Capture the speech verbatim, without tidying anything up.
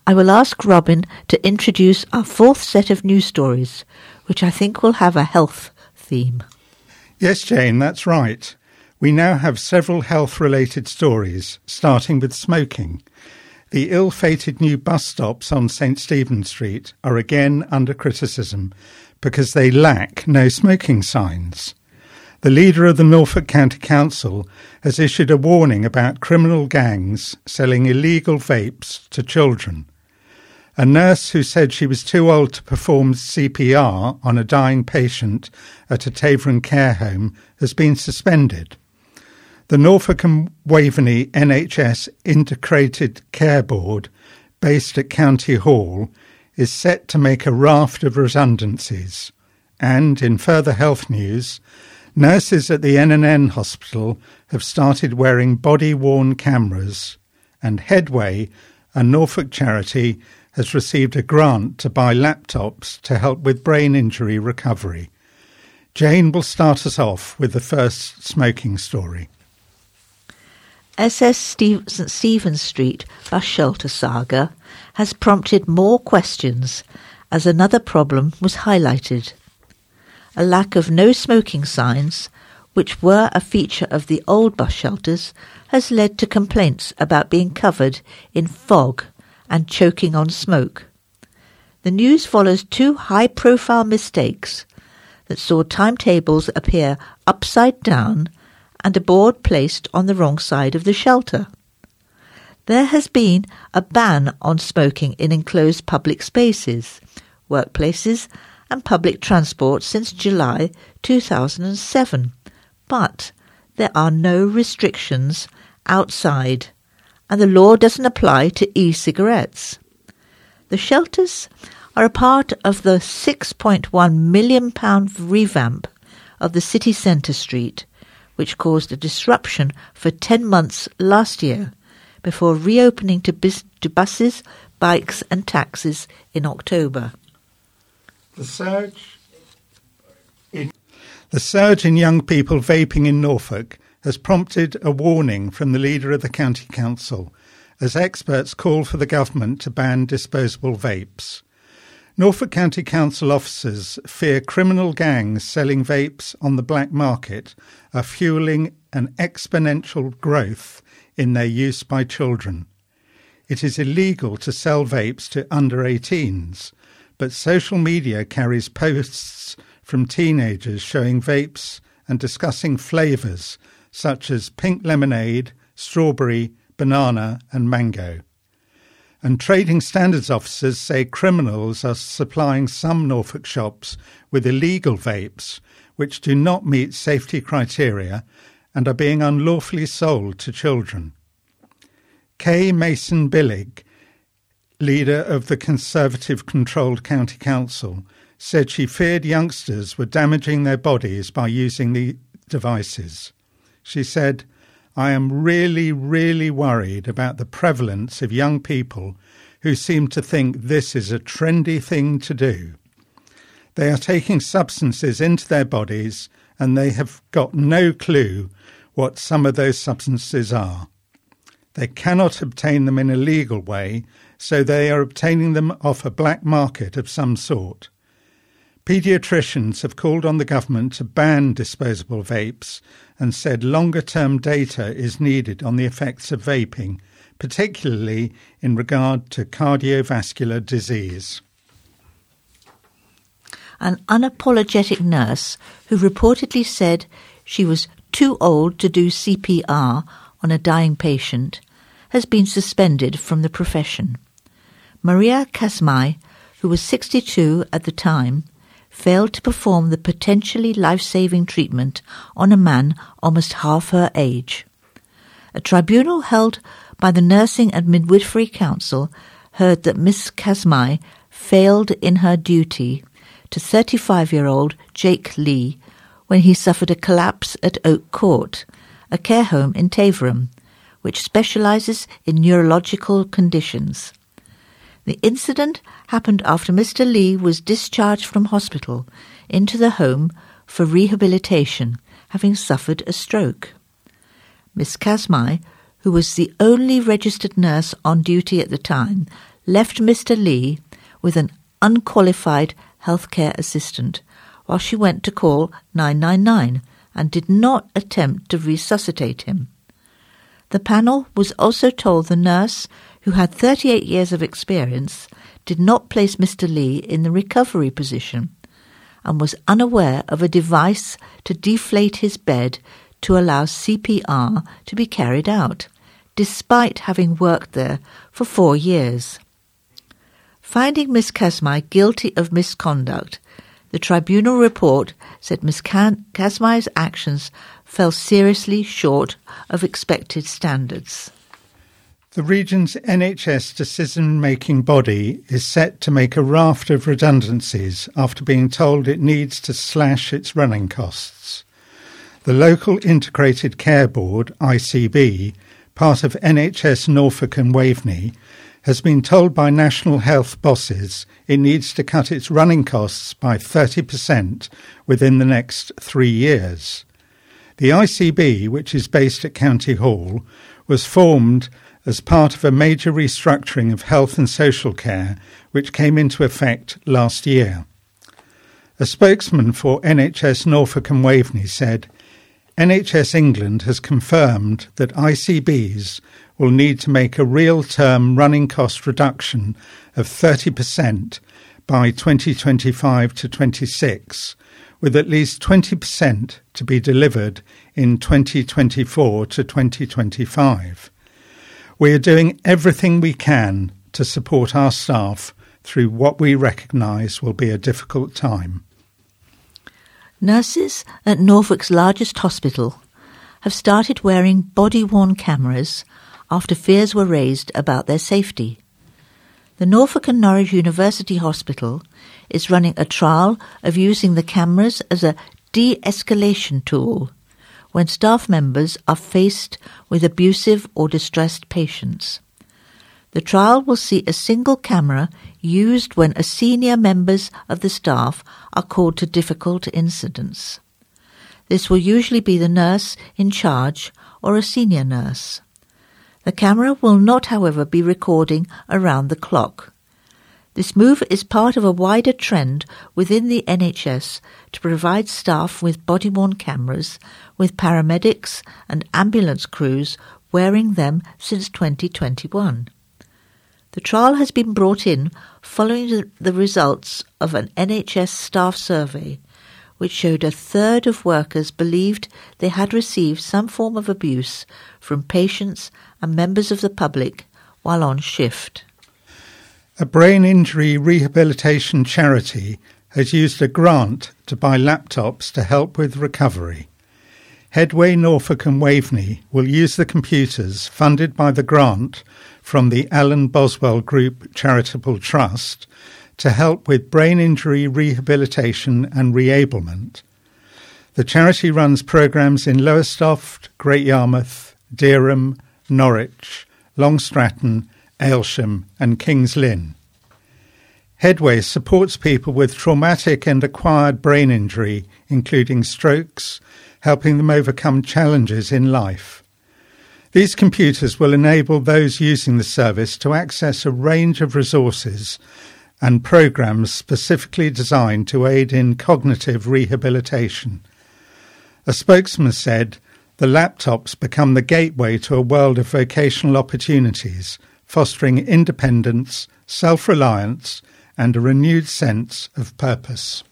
I will ask Robin to introduce our fourth set of news stories, which I think will have a health theme. Yes, Jane, that's right. We now have several health-related stories, starting with smoking. The ill-fated new bus stops on St Stephen Street are again under criticism because they lack no smoking signs. The leader of the Norfolk County Council has issued a warning about criminal gangs selling illegal vapes to children. A nurse who said she was too old to perform C P R on a dying patient at a Tavern care home has been suspended. The Norfolk and Waveney N H S Integrated Care Board, based at County Hall, is set to make a raft of redundancies. And, in further health news, nurses at the N and N hospital have started wearing body-worn cameras, and Headway, a Norfolk charity, has received a grant to buy laptops to help with brain injury recovery. Jane will start us off with the first smoking story. S S Steve- St Stephen's Street bus shelter saga has prompted more questions as another problem was highlighted. A lack of no smoking signs, which were a feature of the old bus shelters, has led to complaints about being covered in fog and choking on smoke. The news follows two high-profile mistakes that saw timetables appear upside down and a board placed on the wrong side of the shelter. There has been a ban on smoking in enclosed public spaces, workplaces and public transport since July two thousand seven, but there are no restrictions outside, and the law doesn't apply to e-cigarettes. The shelters are a part of the six point one million pounds revamp of the city centre street, which caused a disruption for ten months last year, before reopening to, bis- to buses, bikes and taxis in October. The surge in, the surge in young people vaping in Norfolk has prompted a warning from the leader of the county council, as experts call for the government to ban disposable vapes. Norfolk County Council officers fear criminal gangs selling vapes on the black market are fuelling an exponential growth in their use by children. It is illegal to sell vapes to under eighteens, but social media carries posts from teenagers showing vapes and discussing flavours such as pink lemonade, strawberry, banana and mango. And trading standards officers say criminals are supplying some Norfolk shops with illegal vapes which do not meet safety criteria and are being unlawfully sold to children. Kay Mason-Billig, leader of the Conservative-controlled County Council, said she feared youngsters were damaging their bodies by using the devices. She said, "I am really, really worried about the prevalence of young people who seem to think this is a trendy thing to do. They are taking substances into their bodies and they have got no clue what some of those substances are. They cannot obtain them in a legal way, so they are obtaining them off a black market of some sort. Paediatricians have called on the government to ban disposable vapes and said longer-term data is needed on the effects of vaping, particularly in regard to cardiovascular disease." An unapologetic nurse who reportedly said she was too old to do C P R on a dying patient has been suspended from the profession. Maria Kazmai, who was sixty-two at the time, failed to perform the potentially life-saving treatment on a man almost half her age. A tribunal held by the Nursing and Midwifery Council heard that Miss Kazmai failed in her duty to thirty-five-year-old Jake Lee when he suffered a collapse at Oak Court, a care home in Taverham, which specialises in neurological conditions. The incident happened after Mister Lee was discharged from hospital into the home for rehabilitation, having suffered a stroke. Miss Kazmai, who was the only registered nurse on duty at the time, left Mister Lee with an unqualified healthcare assistant while she went to call nine nine nine and did not attempt to resuscitate him. The panel was also told the nurse, who had thirty-eight years of experience, did not place Mister Lee in the recovery position and was unaware of a device to deflate his bed to allow C P R to be carried out, despite having worked there for four years. Finding Miss Kasmai guilty of misconduct, the tribunal report said Miss Kasmai's actions fell seriously short of expected standards. The region's N H S decision-making body is set to make a raft of redundancies after being told it needs to slash its running costs. The local Integrated Care Board, I C B, part of N H S Norfolk and Waveney, has been told by national health bosses it needs to cut its running costs by thirty percent within the next three years. The I C B, which is based at County Hall, was formed as part of a major restructuring of health and social care which came into effect last year. A spokesman for N H S Norfolk and Waveney said, N H S England has confirmed that I C Bs will need to make a real-term running cost reduction of thirty percent by twenty twenty-five to twenty-six, with at least twenty percent to be delivered in twenty twenty-four to twenty twenty-five. We are doing everything we can to support our staff through what we recognise will be a difficult time. Nurses at Norfolk's largest hospital have started wearing body-worn cameras after fears were raised about their safety. The Norfolk and Norwich University Hospital is running a trial of using the cameras as a de-escalation tool when staff members are faced with abusive or distressed patients. The trial will see a single camera used when a senior members of the staff are called to difficult incidents. This will usually be the nurse in charge or a senior nurse. The camera will not, however, be recording around the clock. This move is part of a wider trend within the N H S to provide staff with body-worn cameras, with paramedics and ambulance crews wearing them since twenty twenty-one. The trial has been brought in following the results of an N H S staff survey, which showed a third of workers believed they had received some form of abuse from patients and members of the public while on shift. A brain injury rehabilitation charity has used a grant to buy laptops to help with recovery. Headway Norfolk and Waveney will use the computers funded by the grant from the Alan Boswell Group Charitable Trust to help with brain injury rehabilitation and reablement. The charity runs programmes in Lowestoft, Great Yarmouth, Dereham, Norwich, Long Stratton, Aylsham and Kings Lynn. Headway supports people with traumatic and acquired brain injury, including strokes, helping them overcome challenges in life. These computers will enable those using the service to access a range of resources and programs specifically designed to aid in cognitive rehabilitation. A spokesman said, "The laptops become the gateway to a world of vocational opportunities, fostering independence, self-reliance, and a renewed sense of purpose."